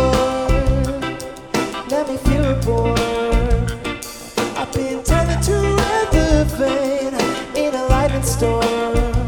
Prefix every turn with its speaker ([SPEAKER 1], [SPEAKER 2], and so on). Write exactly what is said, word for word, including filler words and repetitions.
[SPEAKER 1] Let me feel reborn. I've been turned into a red vein in a lightning storm.